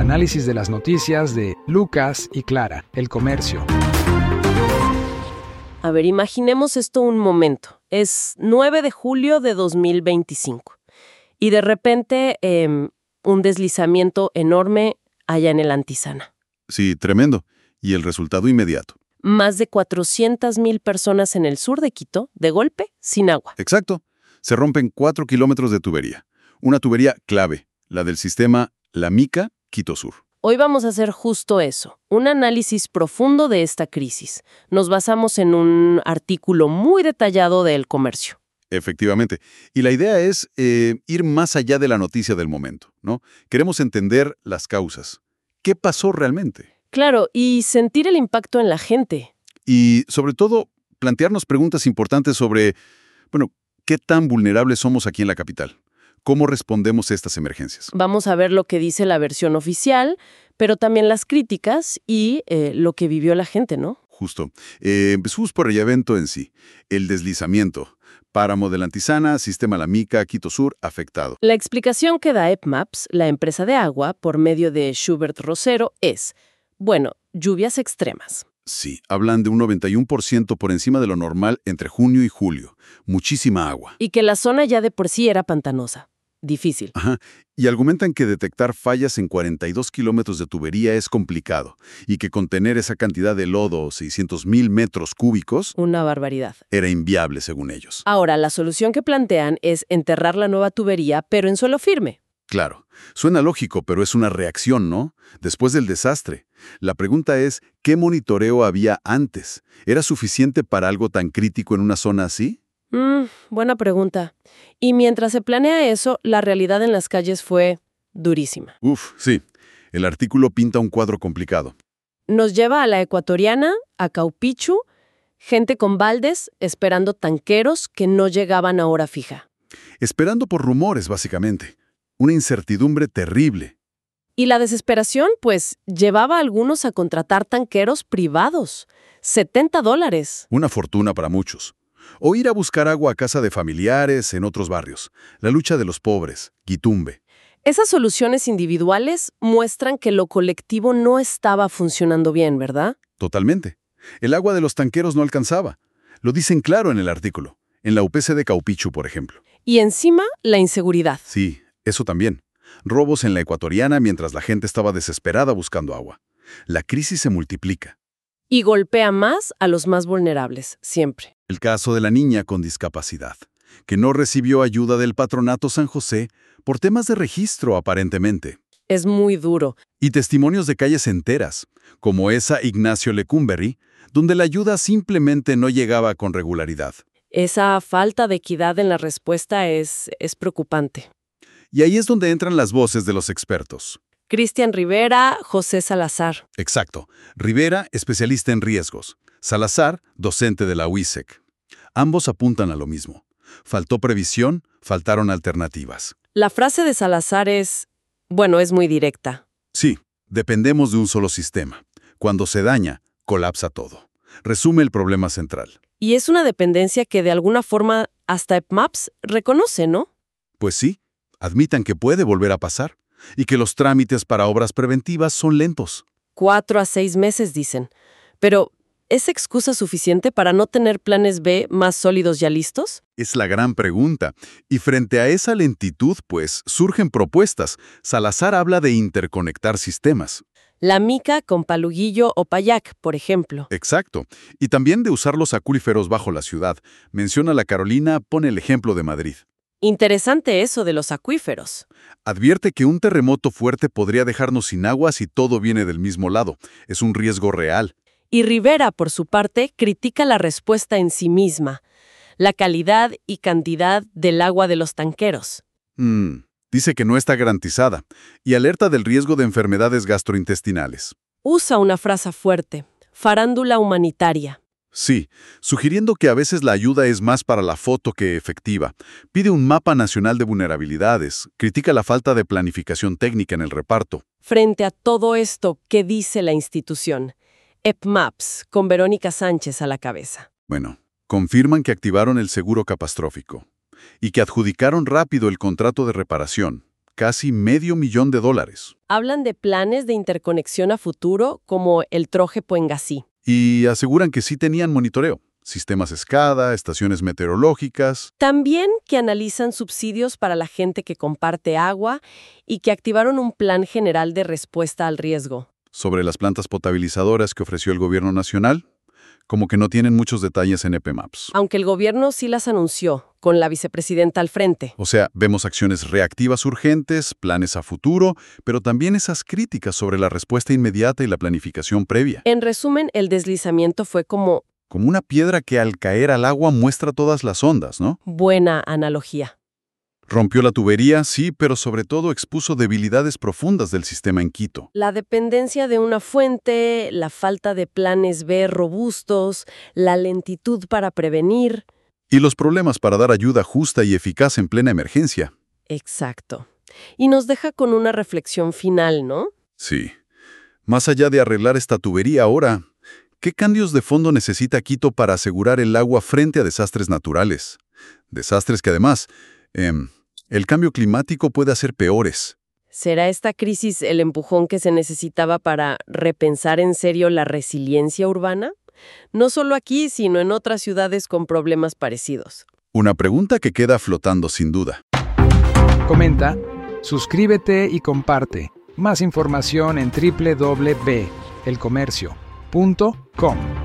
análisis de las noticias de Lucas y Clara, El Comercio. A ver, imaginemos esto un momento. Es 9 de julio de 2025 y de repente un deslizamiento enorme allá en el Antisana. Sí, tremendo. Y el resultado inmediato. Más de 400,000 personas en el sur de Quito, de golpe, sin agua. Exacto. Se rompen 4 kilómetros de tubería. Una tubería clave, la del sistema La Mica, Quito Sur. Hoy vamos a hacer justo eso, un análisis profundo de esta crisis. Nos basamos en un artículo muy detallado de El Comercio. Efectivamente. Y la idea es ir más allá de la noticia del momento, ¿no? Queremos entender las causas. ¿Qué pasó realmente? Claro, y sentir el impacto en la gente. Y, sobre todo, plantearnos preguntas importantes sobre, ¿qué tan vulnerables somos aquí en la capital? ¿Cómo respondemos a estas emergencias? Vamos a ver lo que dice la versión oficial, pero también las críticas y lo que vivió la gente, ¿no? Justo. Empezamos por el evento en sí. El deslizamiento. Páramo del Antisana, Sistema La Mica, Quito Sur, afectado. La explicación que da EPMAPS, la empresa de agua, por medio de Schubert Rosero, es, lluvias extremas. Sí, hablan de un 91% por encima de lo normal entre junio y julio. Muchísima agua. Y que la zona ya de por sí era pantanosa. Difícil. Ajá. Y argumentan que detectar fallas en 42 kilómetros de tubería es complicado y que contener esa cantidad de lodo, 600,000 metros cúbicos, una barbaridad, era inviable según ellos. Ahora, la solución que plantean es enterrar la nueva tubería, pero en suelo firme. Claro, suena lógico, pero es una reacción, ¿no? Después del desastre. La pregunta es, ¿qué monitoreo había antes? ¿Era suficiente para algo tan crítico en una zona así? Buena pregunta. Y mientras se planea eso, la realidad en las calles fue durísima. Sí. El artículo pinta un cuadro complicado. Nos lleva a la Ecuatoriana, a Caupichu, gente con baldes esperando tanqueros que no llegaban a hora fija. Esperando por rumores, básicamente. Una incertidumbre terrible. Y la desesperación, llevaba a algunos a contratar tanqueros privados. $70. Una fortuna para muchos. O ir a buscar agua a casa de familiares en otros barrios. La lucha de los pobres, Guitumbe. Esas soluciones individuales muestran que lo colectivo no estaba funcionando bien, ¿verdad? Totalmente. El agua de los tanqueros no alcanzaba. Lo dicen claro en el artículo. En la UPC de Caupichu, por ejemplo. Y encima, la inseguridad. Sí, eso también. Robos en la Ecuatoriana mientras la gente estaba desesperada buscando agua. La crisis se multiplica. Y golpea más a los más vulnerables, siempre. El caso de la niña con discapacidad, que no recibió ayuda del Patronato San José por temas de registro, aparentemente. Es muy duro. Y testimonios de calles enteras, como esa Ignacio Lecumberri, donde la ayuda simplemente no llegaba con regularidad. Esa falta de equidad en la respuesta es preocupante. Y ahí es donde entran las voces de los expertos. Cristian Rivera, José Salazar. Exacto. Rivera, especialista en riesgos. Salazar, docente de la UISEC. Ambos apuntan a lo mismo. Faltó previsión, faltaron alternativas. La frase de Salazar es muy directa. Sí, dependemos de un solo sistema. Cuando se daña, colapsa todo. Resume el problema central. Y es una dependencia que de alguna forma hasta EPMAPS reconoce, ¿no? Pues sí, admitan que puede volver a pasar y que los trámites para obras preventivas son lentos. 4 a 6 meses, dicen. Pero, ¿es excusa suficiente para no tener planes B más sólidos ya listos? Es la gran pregunta. Y frente a esa lentitud, surgen propuestas. Salazar habla de interconectar sistemas. La Mica con Paluguillo o Payac, por ejemplo. Exacto. Y también de usar los acuíferos bajo la ciudad. Menciona la Carolina, pone el ejemplo de Madrid. Interesante eso de los acuíferos. Advierte que un terremoto fuerte podría dejarnos sin agua si todo viene del mismo lado. Es un riesgo real. Y Rivera, por su parte, critica la respuesta en sí misma, la calidad y cantidad del agua de los tanqueros. Dice que no está garantizada y alerta del riesgo de enfermedades gastrointestinales. Usa una frase fuerte, farándula humanitaria. Sí, sugiriendo que a veces la ayuda es más para la foto que efectiva. Pide un mapa nacional de vulnerabilidades, critica la falta de planificación técnica en el reparto. Frente a todo esto, ¿qué dice la institución? EPMAPS, con Verónica Sánchez a la cabeza. Confirman que activaron el seguro catastrófico y que adjudicaron rápido el contrato de reparación, casi $500,000. Hablan de planes de interconexión a futuro como el Troje Puengasí. Y aseguran que sí tenían monitoreo. Sistemas SCADA, estaciones meteorológicas. También que analizan subsidios para la gente que comparte agua y que activaron un plan general de respuesta al riesgo. Sobre las plantas potabilizadoras que ofreció el gobierno nacional, como que no tienen muchos detalles en EP Maps. Aunque el gobierno sí las anunció, con la vicepresidenta al frente. O sea, vemos acciones reactivas urgentes, planes a futuro, pero también esas críticas sobre la respuesta inmediata y la planificación previa. En resumen, el deslizamiento fue como Como una piedra que al caer al agua muestra todas las ondas, ¿no? buena analogía. Rompió la tubería, sí, pero sobre todo expuso debilidades profundas del sistema en Quito. La dependencia de una fuente, la falta de planes B robustos, la lentitud para prevenir. Y los problemas para dar ayuda justa y eficaz en plena emergencia. Exacto. Y nos deja con una reflexión final, ¿no? Sí. Más allá de arreglar esta tubería ahora, ¿qué cambios de fondo necesita Quito para asegurar el agua frente a desastres naturales? Desastres que además, el cambio climático puede hacer peores. ¿Será esta crisis el empujón que se necesitaba para repensar en serio la resiliencia urbana? No solo aquí, sino en otras ciudades con problemas parecidos. Una pregunta que queda flotando sin duda. Comenta, suscríbete y comparte. Más información en www.elcomercio.com.